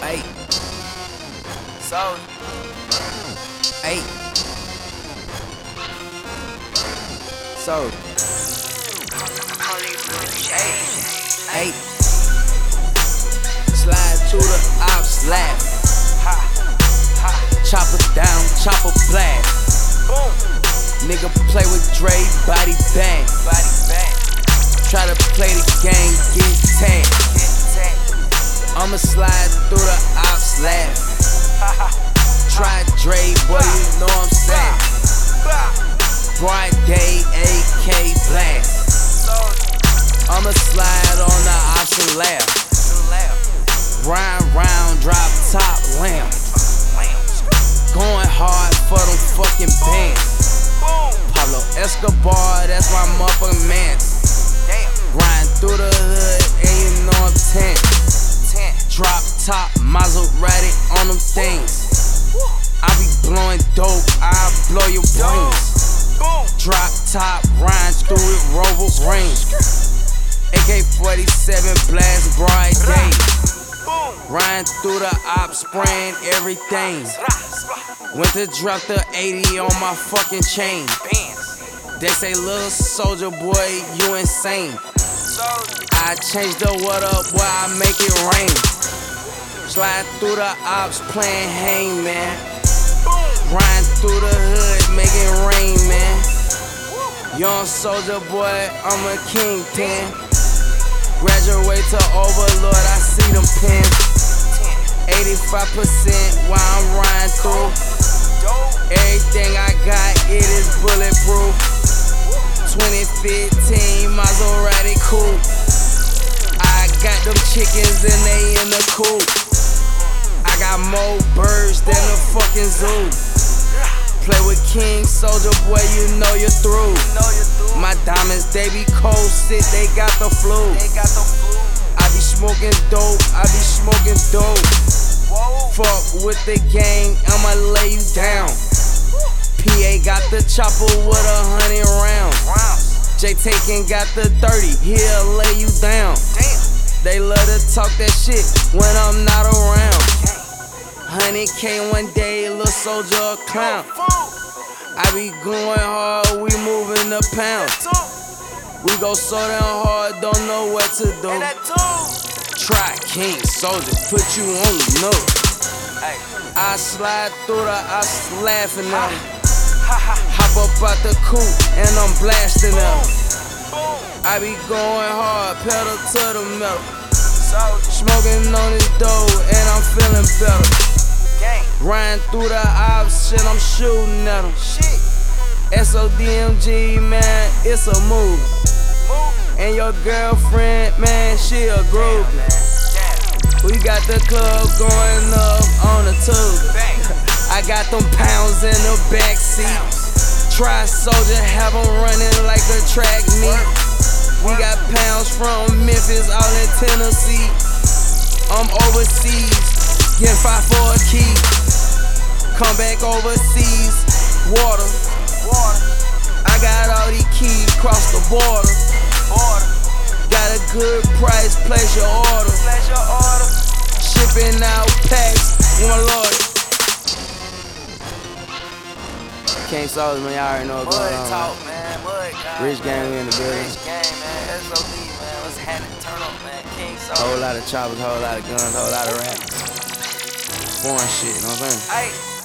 Hey. So. Hey. So. Hey. Slide through the ops laugh. Chopper down, chopper blast. Nigga play with Dre, body bang. Try to play the game, get tagged. I'ma slide through the ops laugh. Try Dre, boy, you know I'm sad. Bright day, AK blast. I'ma slide on the ops and laugh. Round, drop top lamb. Going hard for them fucking bands. Pablo Escobar, that's my motherfucking man. Riding through the hood and you know I'm 10. Drop top Maserati on them things. I be blowing dope, I blow your brains. Drop top, riding through it, rover rings. AK-47 blast bright day. Riding through the ops, spraying everything. Went to drop the 80 on my fucking chain. They say, little soldier boy, you insane. I change the what up, boy, I make it rain. Slide through the ops, playing hangman. Riding through the hood, making rain, man. Young soldier boy, I'm a kingpin. Graduate to overlord, I see them pins. 85% while I'm riding through. Everything I got, it is bulletproof. 2015 Maserati coupe. I got them chickens and they in the coop. I got more birds than the fucking zoo. Play with King Soldier, boy, you know you're through. My diamonds, they be cold, sick, they got the flu. I be smoking dope, I be smoking dope. Fuck with the gang, I'ma lay you down. PA got the chopper with 100 rounds. J Taken got the 30, he'll lay you down. They love to talk that shit when I'm not around. 100K one day, little soldier a clown. I be going hard, we moving the pounds. We go so damn hard, don't know what to do. Try King Soldier, put you on the nose. I slide through the ops laughing at them. Hop up out the coupe and I'm blasting them. I be going hard, pedal to the metal. Smoking on this dough and I'm feeling better. Riding through the ops, shit, I'm shooting at them. SODMG, man, it's a move. And your girlfriend, man, she a groupie. We got the club going up on the tube. I got them pounds in the backseat. Try soldier, have them running like a track meet. We got pounds from Memphis, all in Tennessee. I'm overseas, getting 5 for a key. Come back overseas, water. I got all these keys, cross the border. Got a good price, place your order. Shipping out packs, one lord. King Soldier, man, y'all already know what's going on. Talk, man. Rich gang, we in the building. Rich gang, man. SOD, man. What's happening? Turn up, man. King Soldier. Whole lot of choppers, whole lot of guns, whole lot of rats. Foreign shit, you know what I'm saying? Hey.